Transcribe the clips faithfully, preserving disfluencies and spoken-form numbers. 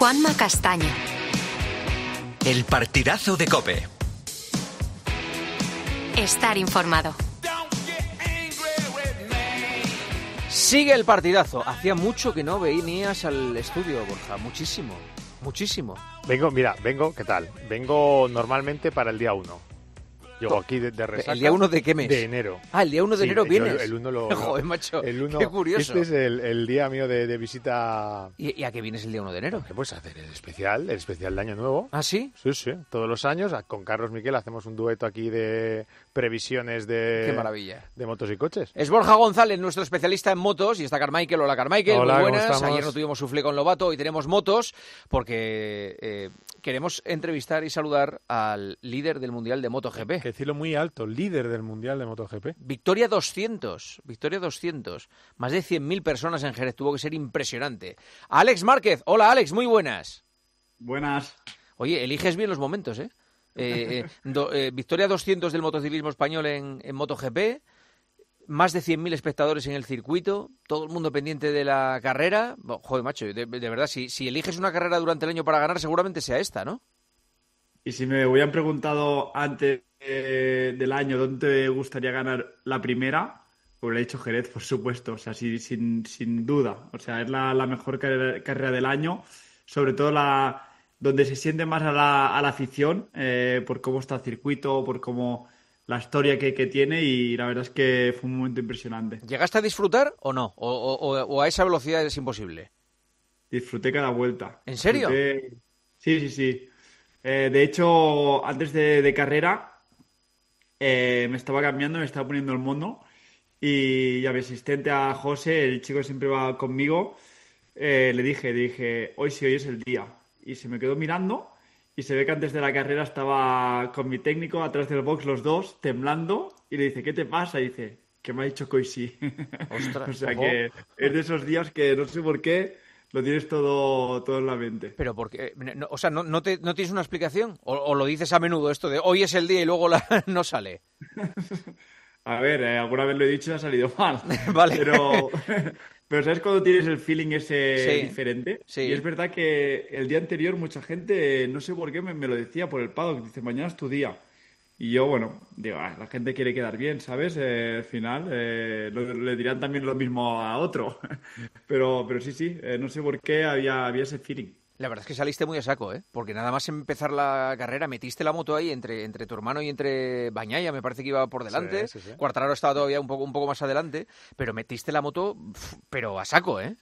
Juanma Castaño. El partidazo de COPE. Estar informado. Sigue el partidazo. Hacía mucho que no venías al estudio, Borja. Muchísimo, muchísimo. Vengo, mira, vengo, ¿qué tal? Vengo normalmente para el día uno. Llego aquí de, de resaca. ¿El día uno de qué mes? De enero. Ah, el día uno de sí, enero vienes. El, el uno lo... Joder, macho, el uno, qué curioso. Este es el, el día mío de, de visita... ¿Y, ¿Y a qué vienes el día uno de enero? ¿Qué puedes hacer? El especial, el especial de Año Nuevo. ¿Ah, sí? Sí, sí. Todos los años, con Carlos Miquel, hacemos un dueto aquí de previsiones de... Qué maravilla. De motos y coches. Es Borja González, nuestro especialista en motos, y está Carmichael. Hola, Carmichael. Hola, muy ¿cómo buenas. estamos? Ayer no tuvimos suflé con Lobato, hoy tenemos motos, porque eh, queremos entrevistar y saludar al líder del Mundial de MotoGP. Hay que decirlo muy alto, líder del Mundial de MotoGP. Victoria doscientos, Victoria doscientos. Más de cien mil personas en Jerez, tuvo que ser impresionante. Alex Márquez. Hola, Alex, muy buenas. Buenas. Oye, eliges bien los momentos, ¿eh? eh, eh, do, eh Victoria doscientos del motociclismo español en, en MotoGP, más de cien mil espectadores en el circuito, todo el mundo pendiente de la carrera. Bo, joder, macho, de, de verdad, si, si eliges una carrera durante el año para ganar, seguramente sea esta, ¿no? Y si me hubieran preguntado antes eh, del año dónde te gustaría ganar la primera, pues le he dicho Jerez, por supuesto, o sea, sí, sin, sin duda. O sea, es la, la mejor carrera, carrera del año, sobre todo la donde se siente más a la, a la afición, eh, por cómo está el circuito, por cómo la historia que, que tiene, y la verdad es que fue un momento impresionante. ¿Llegaste a disfrutar o no? ¿O, o, o a esa velocidad es imposible? Disfruté cada vuelta. ¿En serio? Disfruté... Sí, sí, sí. Eh, de hecho, antes de, de carrera, eh, me estaba cambiando, me estaba poniendo el mono, y a mi asistente, a José, el chico que siempre va conmigo, eh, le dije, le dije, hoy sí, hoy es el día. Y se me quedó mirando, y se ve que antes de la carrera estaba con mi técnico atrás del box, los dos, temblando, y le dice, ¿qué te pasa? Y dice, que me ha dicho que hoy sí. Ostras, o sea ojo. que es de esos días que no sé por qué lo tienes todo, todo en la mente. Pero porque, no, o sea, ¿no, no, te, ¿no tienes una explicación? ¿O, o lo dices a menudo esto de hoy es el día y luego la, no sale? A ver, eh, alguna vez lo he dicho y ha salido mal. Vale. Pero, pero ¿sabes cuando tienes el feeling ese Sí, diferente? sí. Y es verdad que el día anterior mucha gente, no sé por qué, me, me lo decía por el paddock, dice, mañana es tu día. Y yo, bueno, digo, ah, la gente quiere quedar bien, ¿sabes? Eh, al final, eh, lo- le dirán también lo mismo a otro. Pero, pero sí, sí, eh, no sé por qué había, había ese feeling. La verdad es que saliste muy a saco, ¿eh? Porque nada más empezar la carrera, metiste la moto ahí entre, entre tu hermano y entre Bañaya, me parece que iba por delante. Sí, sí, sí. Quartararo estaba todavía un poco, un poco más adelante, pero metiste la moto, pf, pero a saco, ¿eh?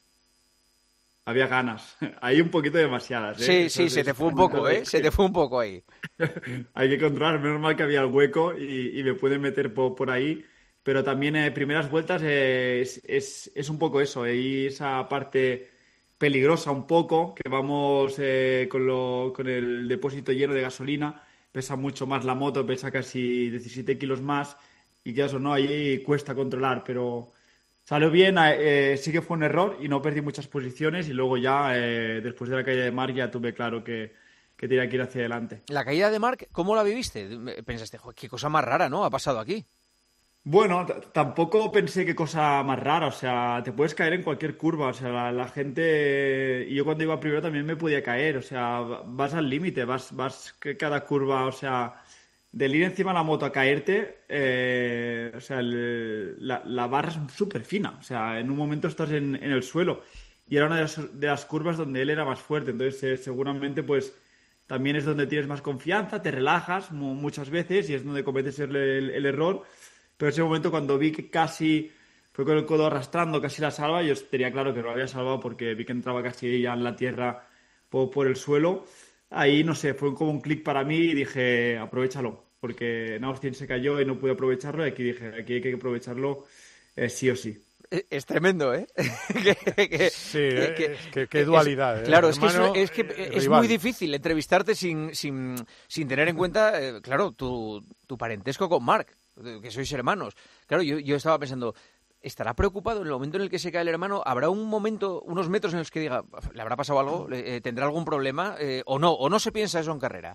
Había ganas. Hay un poquito demasiadas, ¿eh? Sí, Eso sí, es- se te eso fue un es poco, de- ¿eh? Se te fue un poco ahí. Hay que controlar, menos mal que había el hueco y, y me pueden meter po- por, ahí. Pero también eh, primeras vueltas eh, es, es, es un poco eso, eh, y esa parte peligrosa un poco, que vamos eh, con, lo, con el depósito lleno de gasolina, pesa mucho más la moto, pesa casi diecisiete kilos más, y que eso no, ahí cuesta controlar, pero salió bien, eh, sí que fue un error y no perdí muchas posiciones, y luego ya, eh, después de la caída de Marc, ya tuve claro que, que tenía que ir hacia adelante. La caída de Marc, ¿cómo la viviste? Pensaste, joder, qué cosa más rara, ¿no? Ha pasado aquí. Bueno, t- tampoco pensé qué cosa más rara, o sea, te puedes caer en cualquier curva, o sea, la, la gente, y yo cuando iba primero también me podía caer, o sea, va- vas al límite, vas, vas que cada curva, o sea, del ir encima de la moto a caerte, eh, o sea, el- la, la barra es súper fina, o sea, en un momento estás en, en el suelo, y era una de las, de las curvas donde él era más fuerte, entonces eh, seguramente pues también es donde tienes más confianza, te relajas mu- muchas veces y es donde cometes el, el- el error. Pero en ese momento cuando vi que casi fue con el codo arrastrando, casi la salva, yo tenía claro que lo había salvado porque vi que entraba casi ya en la tierra por, por el suelo. Ahí, no sé, fue como un clic para mí y dije, aprovéchalo, porque en Austin se cayó y no pude aprovecharlo, y aquí dije, aquí hay que aprovecharlo eh, sí o sí. Es, es tremendo, ¿eh? que, que- Sí, que- eh, que- es que- qué dualidad, es- ¿eh? claro, es que, es, Hermano, es que eh, es rival. muy difícil entrevistarte sin, sin, sin tener en cuenta, eh, claro, tu, tu parentesco con Marc, que sois hermanos. Claro, yo, yo estaba pensando, ¿estará preocupado en el momento en el que se cae el hermano? ¿Habrá un momento, unos metros en los que diga, ¿le habrá pasado algo? ¿Le- eh, ¿Tendrá algún problema? Eh, ¿O no? ¿O no se piensa eso en carrera?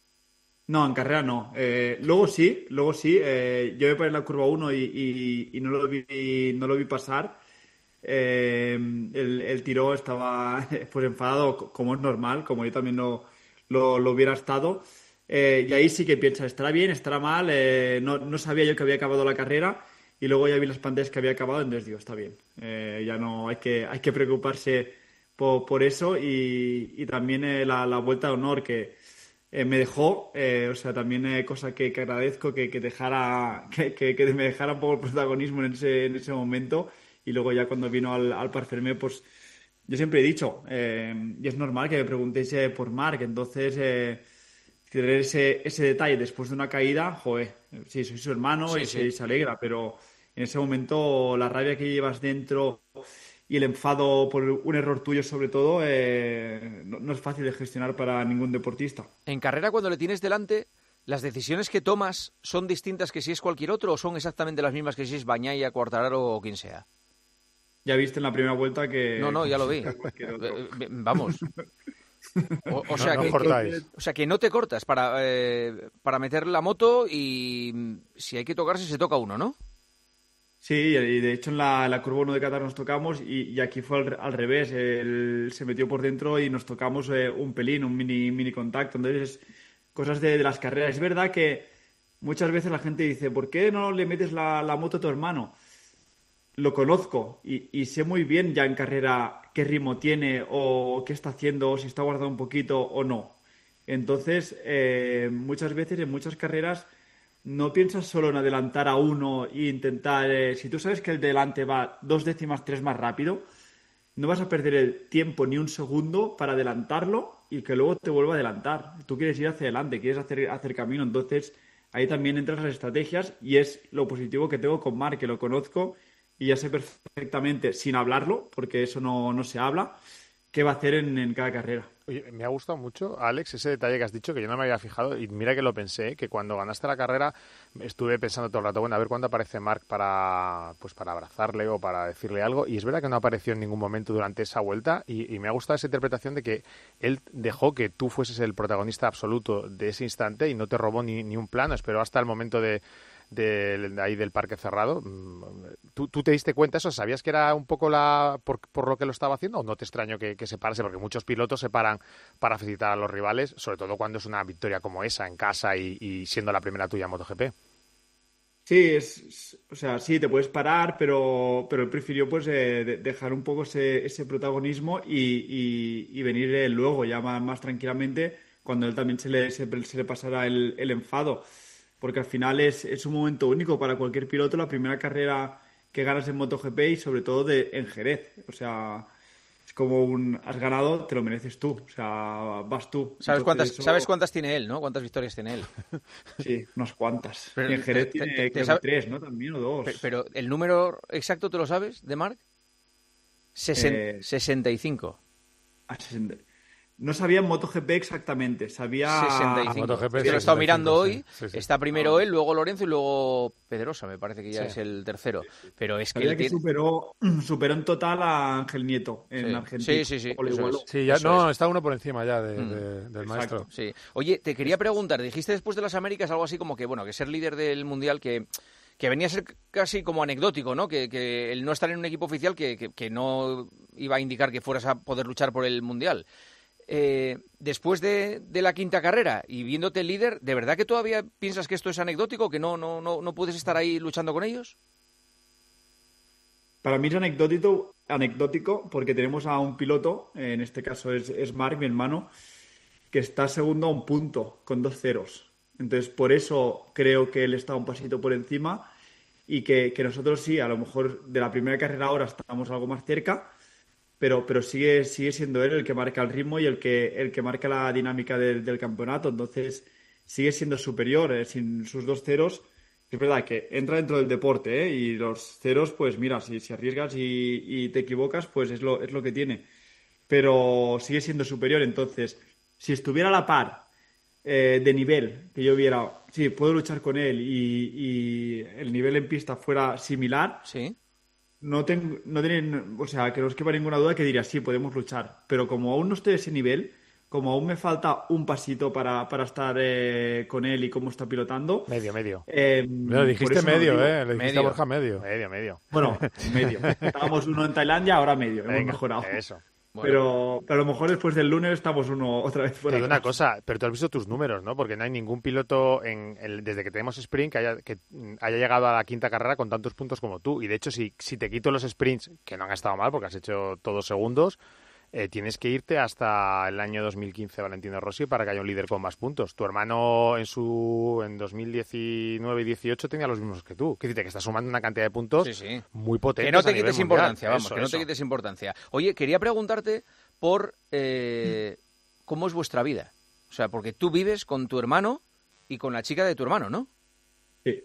No, en carrera no. Eh, luego sí, luego sí. Eh, yo me paré en la curva uno y, y- y no lo vi, no lo vi pasar. eh, el, el tiro estaba pues enfadado, como es normal, como yo también lo, lo, lo hubiera estado. Eh, y ahí sí que piensa, estará bien, estará mal. Eh, no, no sabía yo que había acabado la carrera y luego ya vi las pantallas que había acabado, entonces digo, está bien. Eh, ya no hay que, hay que preocuparse por, por eso y, y también eh, la, la vuelta de honor que eh, me dejó, eh, o sea, también eh, cosa que, que agradezco que, que dejara, que, que, que me dejara un poco el protagonismo en ese, en ese momento y luego ya cuando vino al, al Parfermé, pues yo siempre he dicho, eh, y es normal que me preguntéis eh, por Marc, entonces eh, tener ese, ese detalle después de una caída, joder, sí, soy su hermano Sí, y sí. se, se alegra, pero en ese momento la rabia que llevas dentro y el enfado por un error tuyo sobre todo eh, no, no es fácil de gestionar para ningún deportista. En carrera, cuando le tienes delante, ¿las decisiones que tomas son distintas que si es cualquier otro o son exactamente las mismas que si es Bagnaia, Quartararo o quien sea? Ya viste en la primera vuelta que... No, no, ya lo vi. cualquier otro. Eh, eh, Vamos. O, o No, sea no que, os cortáis. o sea que no te cortas para, eh, para meter la moto y mm, si hay que tocarse, se toca uno, ¿no? Sí, y de hecho en la, en la curva uno de Qatar nos tocamos y, y aquí fue al, al revés. Él se metió por dentro y nos tocamos eh, un pelín, un mini, mini contacto. Entonces, cosas de, de las carreras. Es verdad que muchas veces la gente dice, ¿por qué no le metes la, la moto a tu hermano? Lo conozco y, y sé muy bien ya en carrera qué ritmo tiene o qué está haciendo, o si está guardando un poquito o no. Entonces, eh, muchas veces en muchas carreras no piensas solo en adelantar a uno e intentar, eh, si tú sabes que el de delante va dos décimas, tres más rápido, no vas a perder el tiempo ni un segundo para adelantarlo y que luego te vuelva a adelantar. Tú quieres ir hacia adelante, quieres hacer, hacer camino, entonces ahí también entran las estrategias y es lo positivo que tengo con Marc, que lo conozco y ya sé perfectamente, sin hablarlo, porque eso no, no se habla, qué va a hacer en, en cada carrera. Oye, me ha gustado mucho, Alex, ese detalle que has dicho, que yo no me había fijado, y mira que lo pensé, que cuando ganaste la carrera estuve pensando todo el rato, bueno, a ver cuándo aparece Marc para, pues para abrazarle o para decirle algo, y es verdad que no apareció en ningún momento durante esa vuelta, y, y me ha gustado esa interpretación de que él dejó que tú fueses el protagonista absoluto de ese instante y no te robó ni, ni un plano, esperó hasta el momento de... De, de ahí del parque cerrado. ¿Tú, ¿Tú te diste cuenta eso? ¿Sabías que era un poco la por, por lo que lo estaba haciendo o no te extraño que, que se parase? Porque muchos pilotos se paran para felicitar a los rivales, sobre todo cuando es una victoria como esa en casa y, y siendo la primera tuya en MotoGP. Sí, es, es- o sea, sí, te puedes parar, pero, pero él prefirió pues eh, de- dejar un poco ese, ese protagonismo y, y- y venir eh, luego ya más, más tranquilamente cuando él también se le, se, se le pasara el, el enfado. Porque al final es, es un momento único para cualquier piloto, la primera carrera que ganas en MotoGP y sobre todo de, en Jerez. O sea, es como un, has ganado, te lo mereces tú, o sea, vas tú. ¿Sabes Entonces cuántas, eso, sabes cuántas tiene él, ¿no? ¿Cuántas victorias tiene él? sí, unas cuantas. Pero, Y en Jerez te- te- tiene te creo que sabe- tres, ¿no? También, o dos. Pe- Pero el número exacto, ¿te lo sabes, de Marc? Sesen- Eh, sesenta y cinco. a sesenta. No sabía en MotoGP exactamente, sabía... sesenta y cinco. MotoGP Es que lo he estado sesenta y cinco, mirando sí. hoy. Sí, sí. Está primero Ah. él, luego Lorenzo y luego Pedrosa, me parece que ya Sí. es el tercero. Pero es que Sabía él que tiene... superó, superó en total a Ángel Nieto en Sí. Argentina. Sí, sí, sí, O lo eso igualó. es. Sí, ya Eso no, es. está uno por encima ya de- Mm. de- del Exacto. maestro. Sí. Oye, te quería preguntar, dijiste después de las Américas algo así como que, bueno, que ser líder del Mundial, que, que venía a ser casi como anecdótico, ¿no? Que, que el no estar en un equipo oficial que, que, que no iba a indicar que fueras a poder luchar por el Mundial. Eh, después de, de la quinta carrera y viéndote líder, ¿de verdad que todavía piensas que esto es anecdótico, que no, no, no, no puedes estar ahí luchando con ellos? Para mí es anecdótico, anecdótico porque tenemos a un piloto, en este caso es, es Marc, mi hermano, que está segundo a un punto, con dos ceros. Entonces, por eso creo que él está un pasito por encima y que, que nosotros sí, a lo mejor de la primera carrera ahora estamos algo más cerca, pero, pero sigue, sigue siendo él el que marca el ritmo y el que, el que marca la dinámica del, del campeonato. Entonces, sigue siendo superior, eh, sin sus dos ceros. Es verdad que entra dentro del deporte, ¿eh? Y los ceros, pues mira, si, si arriesgas y, y te equivocas, pues es lo, es lo que tiene. Pero sigue siendo superior. Entonces, si estuviera a la par eh, de nivel, que yo viera, sí, puedo luchar con él y, y el nivel en pista fuera similar, Sí. no tengo, no tienen, o sea, que no os quepa ninguna duda que diría, sí, podemos luchar. Pero como aún no estoy a ese nivel, como aún me falta un pasito para, para estar eh, con él y cómo está pilotando. Medio, medio. Eh, Lo dijiste medio, digo, ¿eh? Le dijiste medio. a Borja medio. Medio, medio. Bueno, medio. Estábamos uno en Tailandia, ahora medio. Hemos Venga, mejorado. Eso. Bueno. Pero, pero a lo mejor después del lunes estamos uno otra vez fuera. Te digo una cosa, pero tú has visto tus números, ¿no? Porque no hay ningún piloto en el, desde que tenemos sprint que haya, que haya llegado a la quinta carrera con tantos puntos como tú. Y de hecho, si, si te quito los sprints, que no han estado mal porque has hecho todos segundos, eh, tienes que irte hasta el año dos mil quince, Valentino Rossi, para que haya un líder con más puntos. Tu hermano en su en dos mil diecinueve y dieciocho tenía los mismos que tú. Que dice que está sumando una cantidad de puntos Sí, sí. muy potentes. Que no te a nivel quites mundial. importancia, vamos, Eso, que no eso. te quites importancia. Oye, quería preguntarte por eh, cómo es vuestra vida. O sea, porque tú vives con tu hermano y con la chica de tu hermano, ¿no? Sí.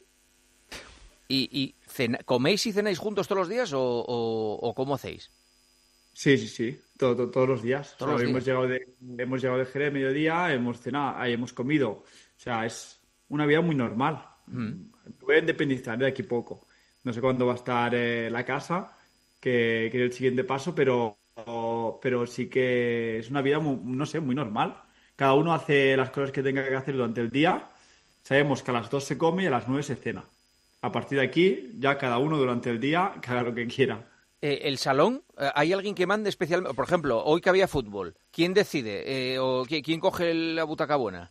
¿Y, y cena- coméis y cenáis juntos todos los días o, o- o cómo hacéis? Sí, sí, sí, todo, todo- todos los días. Todos O sea, los hemos días. llegado de, hemos llegado de Jerez mediodía, hemos cenado, ahí hemos comido. O sea, es una vida muy normal. Mm. Voy a independizar de aquí poco. No sé cuándo va a estar eh, la casa, que, que es el siguiente paso, pero, pero sí que es una vida, muy, no sé, muy normal. Cada uno hace las cosas que tenga que hacer durante el día. Sabemos que a las dos se come y a las nueve se cena. A partir de aquí, ya cada uno durante el día que haga lo que quiera. Eh, ¿El salón? eh, ¿Hay alguien que mande especialmente? Por ejemplo, hoy que había fútbol, ¿quién decide? Eh, ¿O qui- quién coge la butaca buena?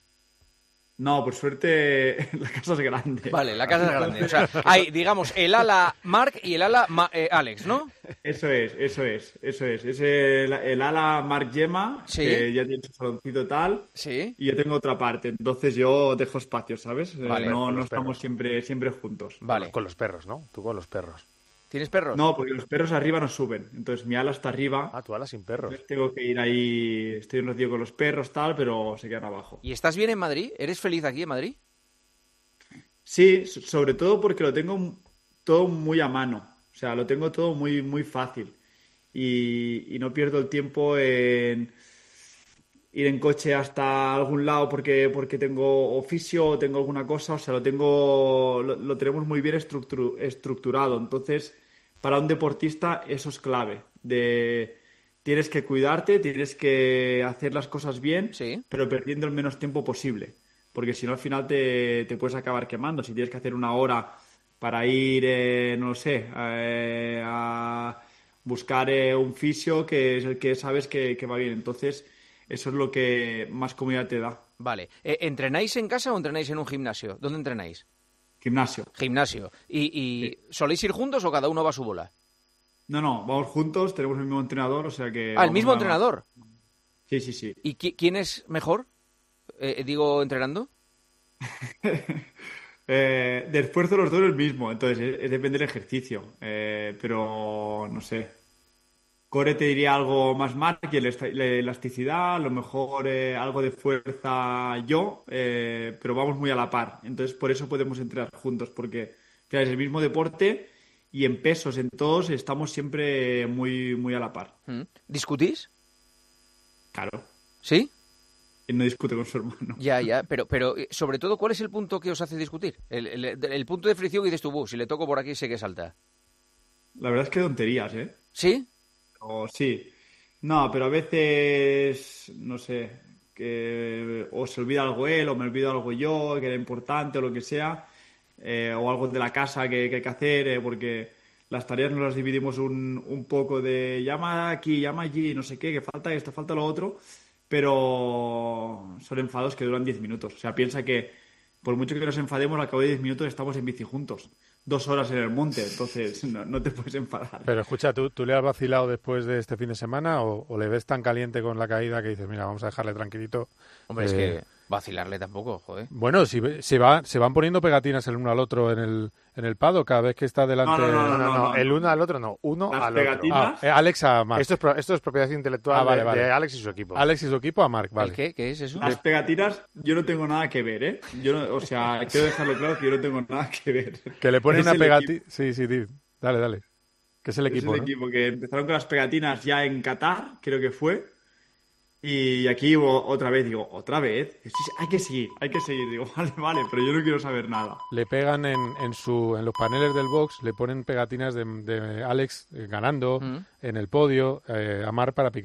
No, por suerte la casa es grande. Vale, la casa es grande. O sea, hay, digamos, el ala Marc y el ala Ma- eh, Alex, ¿no? Eso es, eso es, eso es. Es el, el ala Marc Gemma, Sí. que ya tiene su saloncito tal, Sí. y yo tengo otra parte. Entonces yo dejo espacio, ¿sabes? Eh, Vale, no con no los estamos perros. siempre, siempre juntos. Vale. Con los perros, ¿no? Tú con los perros. ¿Tienes perros? No, porque los perros arriba no suben. Entonces mi ala está arriba. Ah, tú alas sin perros. Entonces tengo que ir ahí, estoy un ratillo con los perros tal, pero se quedan abajo. ¿Y estás bien en Madrid? ¿Eres feliz aquí en Madrid? Sí, so- sobre todo porque lo tengo m- todo muy a mano. O sea, lo tengo todo muy, muy fácil. Y, y no pierdo el tiempo en ir en coche hasta algún lado porque, porque tengo oficio o tengo alguna cosa. O sea, lo tengo, lo, lo tenemos muy bien estructuru- estructurado. Entonces, para un deportista eso es clave. De, tienes que cuidarte, tienes que hacer las cosas bien, Sí. pero perdiendo el menos tiempo posible. Porque si no, al final te, te puedes acabar quemando. Si tienes que hacer una hora para ir, eh, no lo sé, eh, a buscar eh, un fisio que es el que sabes que, que va bien. Entonces, eso es lo que más comodidad te da. Vale. Eh, ¿Entrenáis en casa o entrenáis en un gimnasio? ¿Dónde entrenáis? Gimnasio. Gimnasio. ¿Y, y soléis ir juntos o cada uno va a su bola? No, no, vamos juntos, tenemos el mismo entrenador, o sea que... Ah, el vamos mismo a- entrenador. Sí, sí, sí. ¿Y qui- quién es mejor? Eh, digo, entrenando. Eh, de esfuerzo los dos es el mismo, entonces eh, eh, depende del ejercicio. Eh, pero no sé. Core te diría algo más Marc y el esta- la elasticidad, a lo mejor eh, algo de fuerza yo, eh, pero vamos muy a la par. Entonces por eso podemos entrenar juntos, porque claro, es el mismo deporte y en pesos, en todos, estamos siempre muy, muy a la par. ¿Mm? ¿Discutís? Claro, ¿Sí? él no discute con su hermano. Ya, ya. Pero, pero eh, sobre todo, ¿cuál es el punto que os hace discutir? El, el- el punto de fricción que dices tú, "Bu, si le toco por aquí sé que salta". La verdad es que tonterías, ¿eh? ¿Sí? O sí. No, pero a veces, no sé, que o se olvida algo él, o me olvido algo yo, que era importante, o lo que sea, eh, o algo de la casa que, que hay que hacer, eh, porque las tareas nos las dividimos un, un poco de llama aquí, llama allí, no sé qué, que falta esto, falta lo otro, pero son enfados que duran diez minutos. O sea, piensa que por mucho que nos enfademos, al cabo de diez minutos estamos en bici juntos. Dos horas en el monte, entonces no, no te puedes enfadar. Pero escucha, ¿tú, ¿tú le has vacilado después de este fin de semana o, o le ves tan caliente con la caída que dices, mira, vamos a dejarle tranquilito? Hombre, es Eh, que vacilarle tampoco, joder. Bueno, si ve- se, va, se van poniendo pegatinas el uno al otro en el, en el pado cada vez que está delante. No, no, No, no, no, no, no. el uno al otro no, uno Las al pegatinas- otro. Ah, eh, Alex a Marc. Esto es, pro- esto es propiedad intelectual Ah, vale, de, vale. de Alex y su equipo. Alex y su equipo a Marc, ¿El vale. qué? ¿Qué es eso? Las pegatinas, yo no tengo nada que ver, ¿eh? Yo no- o sea, quiero dejarlo claro que yo no tengo nada que ver. Que le pone Es una el pegatina. equipo- Sí, sí, di. Dale, dale. Que es el Es equipo, el ¿no? equipo que empezaron con las pegatinas ya en Qatar, creo que fue. Y aquí o- otra vez, digo, ¿otra vez? Sí, sí, hay que seguir, hay que seguir. Digo, vale, vale, pero yo no quiero saber nada. Le pegan en, en, su, en los paneles del box, le ponen pegatinas de, de Alex eh, ganando Mm. en el podio eh, a Marc para picarle.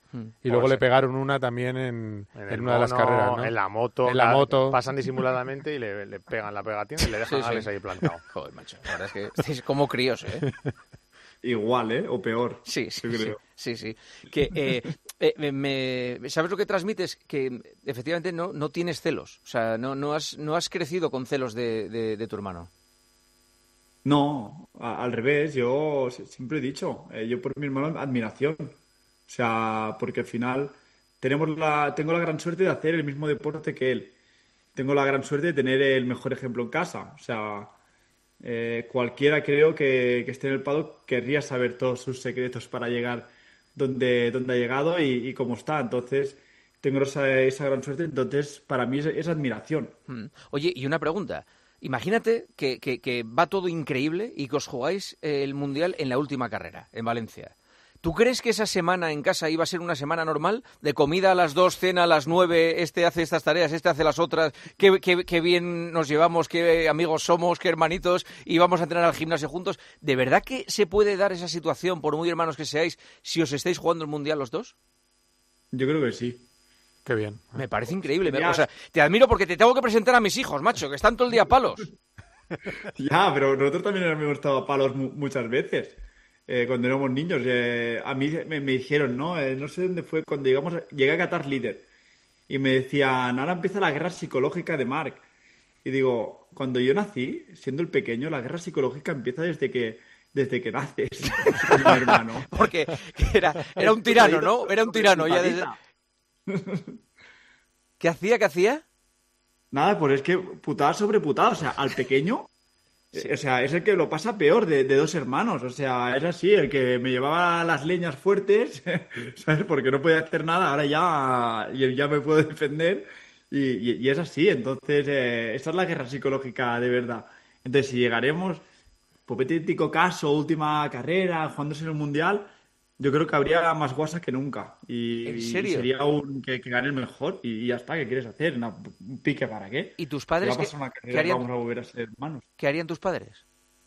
Y luego Pues, le pegaron una también en, En, en el una de las mono, carreras, ¿no? en la moto. En la ca- moto. Pasan disimuladamente y le, le pegan la pegatina y le dejan Sí, a Alex sí. ahí plantado. Joder, macho, la verdad es que estáis como críos, ¿eh? Igual, ¿eh? O peor. Sí, sí, yo sí, creo. sí, sí. Que, eh, eh, me- me- ¿sabes lo que transmites? Que efectivamente no, no tienes celos. O sea, no, no, has, no has crecido con celos de, de- de tu hermano. No, a- al revés, yo si- siempre he dicho, eh, yo por mi hermano admiración. O sea, porque al final tenemos la, tengo la gran suerte de hacer el mismo deporte que él. Tengo la gran suerte de tener el mejor ejemplo en casa. O sea, eh, cualquiera creo que, que esté en el paddock querría saber todos sus secretos para llegar donde, donde ha llegado y, y cómo está. Entonces, tengo esa, esa gran suerte. Entonces, para mí es, es admiración. Mm. Oye, y una pregunta. Imagínate que, que- que va todo increíble y que os jugáis eh, el Mundial en la última carrera, en Valencia. ¿Tú crees que esa semana en casa iba a ser una semana normal? De comida a las dos, cena a las nueve, este hace estas tareas, este hace las otras, qué, qué- qué bien nos llevamos, qué amigos somos, qué hermanitos, y vamos a entrenar al gimnasio juntos. ¿De verdad que se puede dar esa situación, por muy hermanos que seáis, si os estáis jugando el Mundial los dos? Yo creo que sí. Qué bien. Me parece increíble. Me- Ya. o sea, te admiro porque te tengo que presentar a mis hijos, macho, que están todo el día a palos. Ya, pero nosotros también hemos estado a palos mu- muchas veces. Eh, cuando éramos niños. Eh, a mí me, me dijeron, ¿no? Eh, no sé dónde fue, cuando llegamos, a- llegué a Qatar líder. Y me decían, ahora empieza la guerra psicológica de Marc. Y digo, cuando yo nací, siendo el pequeño, la guerra psicológica empieza desde que, desde que naces con mi hermano. Porque era, era un tirano, ¿no? Era un tirano. Ya desde... ¿Qué hacía? ¿Qué hacía? Nada, pues es que putada sobre putada. O sea, al pequeño, eh, o sea, es el que lo pasa peor de, de dos hermanos. O sea, es así, el que me llevaba las leñas fuertes, ¿sabes? Porque no podía hacer nada, ahora ya, y- ya me puedo defender. Y, y- y es así, entonces, eh, esa es la guerra psicológica de verdad. Entonces, si llegaremos, hipotético caso, última carrera, jugándose en el Mundial, yo creo que habría más guasa que nunca. Y, ¿En y serio? sería un que, que gane el mejor y, y ya está, ¿qué quieres hacer? Una- ¿Un pique para qué? ¿Y tus Si padres va a qué, pasar una qué carrera, harían, vamos a volver a ser hermanos. qué harían tus padres?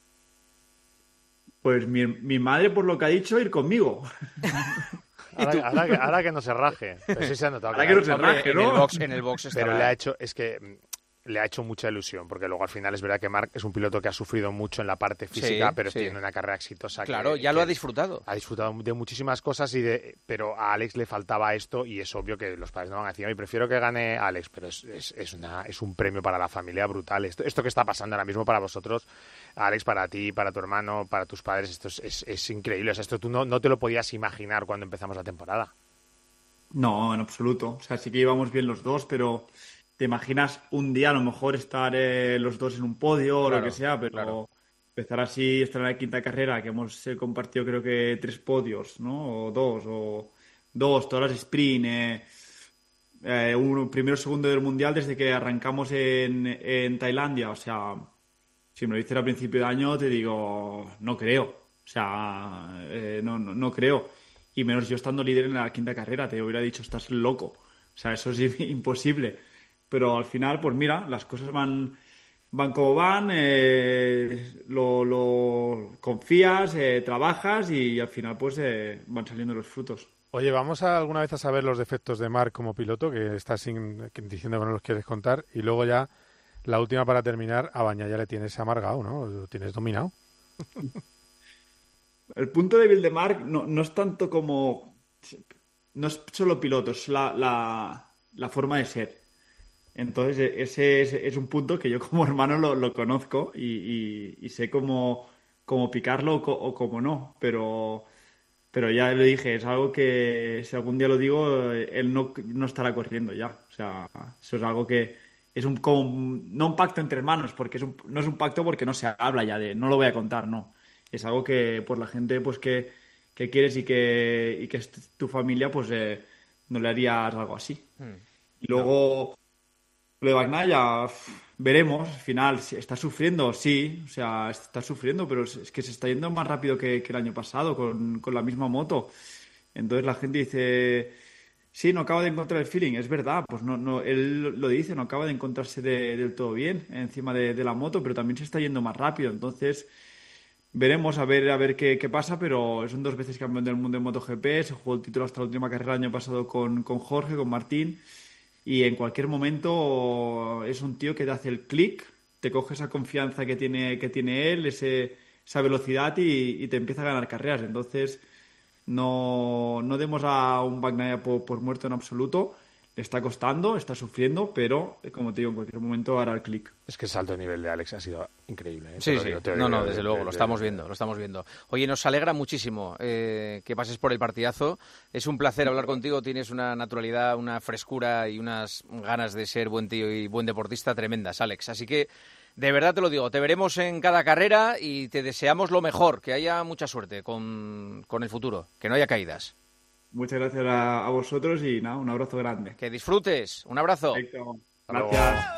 Pues mi, mi madre, por lo que ha dicho, ir conmigo. Ahora, ahora que, ahora que no se raje. Pero sí se ha notado. Ahora que no se Hombre, raje, en ¿no? el box, en el box Pero estará- le ha hecho, es que mm, le ha hecho mucha ilusión, porque luego al final es verdad que Marc es un piloto que ha sufrido mucho en la parte física, Sí, pero sí. tiene una carrera exitosa. Claro, que- ya lo que ha disfrutado. Ha disfrutado de muchísimas cosas, y de, pero a Alex le faltaba esto, y es obvio que los padres no van a decir, "Oye, prefiero que gane Alex", pero es, es, es, una, es un premio para la familia brutal. Esto, esto que está pasando ahora mismo para vosotros, Alex, para ti, para tu hermano, para tus padres, esto es, es, es increíble. O sea, esto tú no, no te lo podías imaginar cuando empezamos la temporada. No, en absoluto. O sea, sí que íbamos bien los dos, pero te imaginas un día a lo mejor estar eh, los dos en un podio o Claro, lo que sea, pero claro. empezar así, estar en la quinta carrera, que hemos eh, compartido creo que tres podios, ¿no? O dos, o dos, todas las sprint, eh, eh, uno, primero segundo del mundial desde que arrancamos en, en Tailandia. O sea, si me lo dices a principio de año, te digo, no creo. O sea, eh, no, no, no creo. Y menos yo estando líder en la quinta carrera, te hubiera dicho, estás loco. O sea, eso es imposible. Pero al final, pues mira, las cosas van, van como van, eh, lo, lo confías, eh, trabajas y al final pues eh, van saliendo los frutos. Oye, ¿vamos a, alguna vez a saber los defectos de Marc como piloto, que estás sin, que- diciendo que no los quieres contar? Y luego ya, la última para terminar, a Baña ya le tienes amargado, ¿no? Lo tienes dominado. El punto débil de Marc no, no es tanto como... No es solo piloto, es la, la, la forma de ser. Entonces, e- ese es, es un punto que yo como hermano lo, lo conozco y, y- y sé cómo, cómo picarlo o, co- o cómo no. Pero, pero ya le dije, es algo que si algún día lo digo, él no, no estará corriendo ya. O sea, eso es algo que es un, como un- no un pacto entre hermanos, porque es un- no es un pacto porque no se habla ya de, no lo voy a contar, no. Es algo que por la gente pues que, que quieres y que, y que es tu familia, pues eh, no le harías algo así. Y luego, lo de Bagnaia, uf, veremos. Al final, si está sufriendo, sí. O sea, está sufriendo, pero es, es que se está yendo más rápido que, que el año pasado con, con la misma moto. Entonces la gente dice, sí, no acaba de encontrar el feeling. Es verdad, pues no, no, él lo dice, no acaba de encontrarse de- del todo bien encima de, de la moto, pero también se está yendo más rápido. Entonces, veremos a ver a ver qué, qué pasa, pero son dos veces campeón del mundo en MotoGP, se jugó el título hasta la última carrera el año pasado con, con Jorge, con Martín, y en cualquier momento es un tío que te hace el clic, te coge esa confianza que tiene, que tiene él, ese, esa velocidad y, y te empieza a ganar carreras. Entonces, no, no demos a un Bagnaia por, por muerto en absoluto. Le está costando, está sufriendo, pero, como te digo, en cualquier momento hará el clic. Es que el salto de nivel de Alex ha sido increíble. ¿eh? Sí, Te lo sí. digo, te lo No, digo, no, de- desde de- luego, de- lo de- estamos viendo, lo estamos viendo. Oye, nos alegra muchísimo eh, que pases por el partidazo. Es un placer hablar contigo. Tienes una naturalidad, una frescura y unas ganas de ser buen tío y buen deportista tremendas, Alex. Así que, de verdad te lo digo, te veremos en cada carrera y te deseamos lo mejor, que haya mucha suerte con, con el futuro, que no haya caídas. Muchas gracias a, a vosotros y nada, un abrazo grande. Que disfrutes. Un abrazo. Perfecto. Hasta luego. Gracias.